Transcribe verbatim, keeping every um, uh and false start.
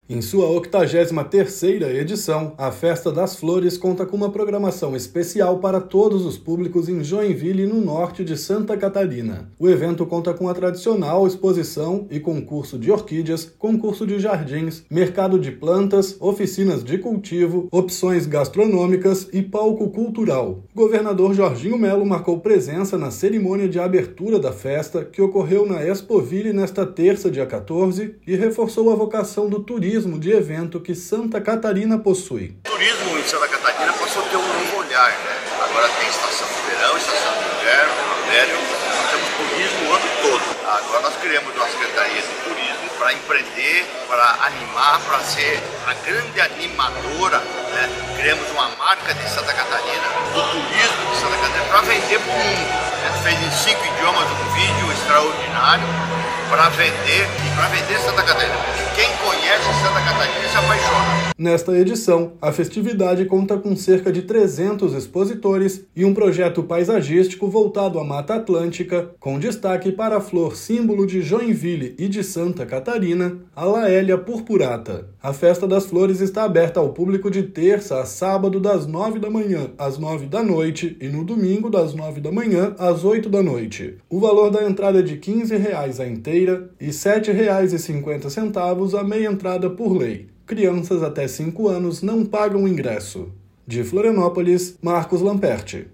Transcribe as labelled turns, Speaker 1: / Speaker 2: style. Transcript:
Speaker 1: Em sua octagésima terceira edição, a Festa das Flores conta com uma programação especial para todos os públicos em Joinville, no norte de Santa Catarina. O evento conta com a tradicional exposição e concurso de orquídeas, concurso de jardins, mercado de plantas, oficinas de cultivo, opções gastronômicas e palco cultural. O governador Jorginho Melo marcou presença na cerimônia de abertura da festa, que ocorreu na Expoville nesta terça, dia quatorze, e reforçou a vocação do turismo de evento que Santa Catarina possui.
Speaker 2: O turismo em Santa Catarina passou a ter um novo olhar, né? Agora tem estação de verão, estação de inverno, inverno, nós temos turismo o ano todo. Agora nós criamos uma Secretaria de Turismo para empreender, para animar, para ser a grande animadora, né? Criamos uma marca de Santa Catarina, do turismo de Santa Catarina, para vender para o mundo. A gente fez em cinco idiomas um vídeo extraordinário para vender e para vender Santa Catarina. Quem conhece Santa Catarina se apaixona.
Speaker 1: Nesta edição, a festividade conta com cerca de trezentos expositores e um projeto paisagístico voltado à Mata Atlântica, com destaque para a flor símbolo de Joinville e de Santa Catarina, a Laélia purpurata. A Festa das Flores está aberta ao público de terça a sábado, das nove da manhã às nove da noite, e no domingo, das nove da manhã às oito da noite. O valor da entrada é de quinze reais a inteira e sete reais e cinquenta centavos a meia entrada por lei. Crianças até cinco anos não pagam ingresso. De Florianópolis, Marcos Lamperti.